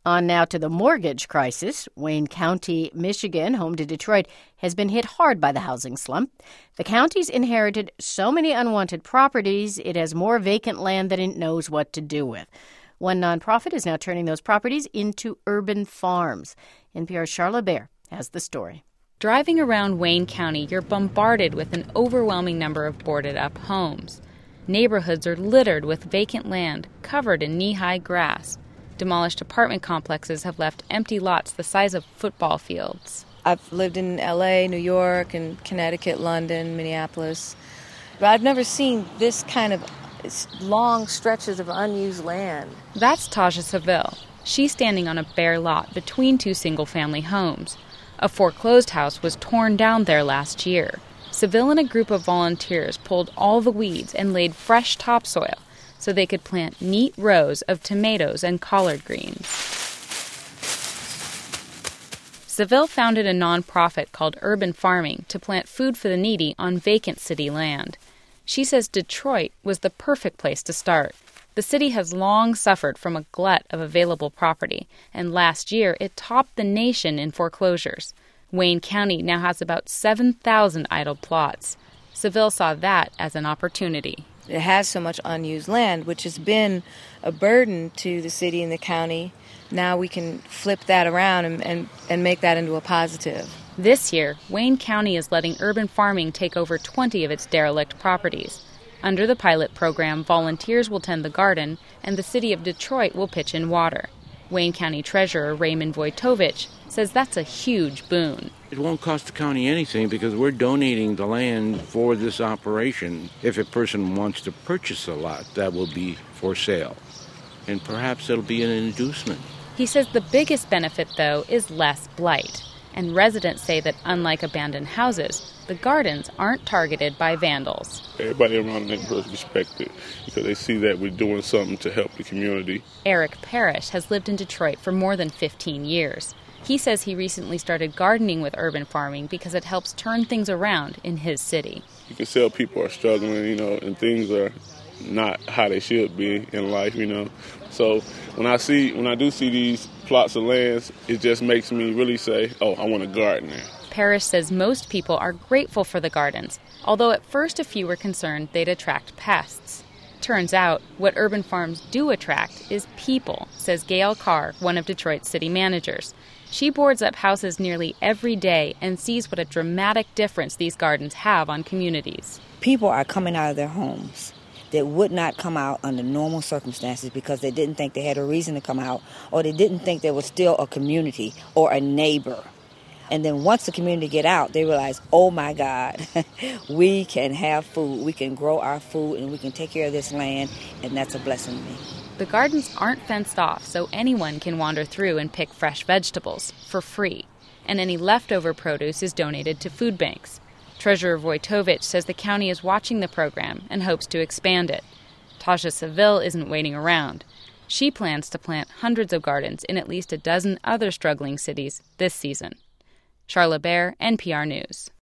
On now to the mortgage crisis. Wayne County, Michigan, home to Detroit, has been hit hard by the housing slump. The county's inherited so many unwanted properties, it has more vacant land than it knows what to do with. One nonprofit is now turning those properties into urban farms. NPR's Charla Bear has the story. Driving around Wayne County, you're bombarded with an overwhelming number of boarded-up homes. Neighborhoods are littered with vacant land covered in knee-high grass. Demolished apartment complexes have left empty lots the size of football fields. I've lived in L.A., New York, and Connecticut, London, Minneapolis. But I've never seen this kind of long stretches of unused land. That's Taja Seville. She's standing on a bare lot between two single-family homes. A foreclosed house was torn down there last year. Seville and a group of volunteers pulled all the weeds and laid fresh topsoil so they could plant neat rows of tomatoes and collard greens. Seville founded a nonprofit called Urban Farming to plant food for the needy on vacant city land. She says Detroit was the perfect place to start. The city has long suffered from a glut of available property, and last year it topped the nation in foreclosures. Wayne County now has about 7,000 idle plots. Seville saw that as an opportunity. It has so much unused land, which has been a burden to the city and the county. Now we can flip that around and make that into a positive. This year, Wayne County is letting urban farming take over 20 of its derelict properties. Under the pilot program, volunteers will tend the garden, and the city of Detroit will pitch in water. Wayne County Treasurer Raymond Wojtowicz says that's a huge boon. It won't cost the county anything because we're donating the land for this operation. If a person wants to purchase a lot, that will be for sale. And perhaps it'll be an inducement. He says the biggest benefit, though, is less blight. And residents say that unlike abandoned houses, the gardens aren't targeted by vandals. Everybody around the neighborhood respects it because they see that we're doing something to help the community. Eric Parrish has lived in Detroit for more than 15 years. He says he recently started gardening with urban farming because it helps turn things around in his city. You can tell people are struggling, and things are not how they should be in life, So when I do see these plots of lands, it just makes me really say, oh, I want to garden there. Parrish says most people are grateful for the gardens, although at first a few were concerned they'd attract pests. Turns out, what urban farms do attract is people, says Gail Carr, one of Detroit's city managers. She boards up houses nearly every day and sees what a dramatic difference these gardens have on communities. People are coming out of their homes that would not come out under normal circumstances because they didn't think they had a reason to come out, or they didn't think there was still a community or a neighbor. And then once the community get out, they realize, oh my God, we can have food, we can grow our food, and we can take care of this land, and that's a blessing to me. The gardens aren't fenced off, so anyone can wander through and pick fresh vegetables for free. And any leftover produce is donated to food banks. Treasurer Wojtowicz says the county is watching the program and hopes to expand it. Taja Seville isn't waiting around. She plans to plant hundreds of gardens in at least a dozen other struggling cities this season. Charla Bear, NPR News.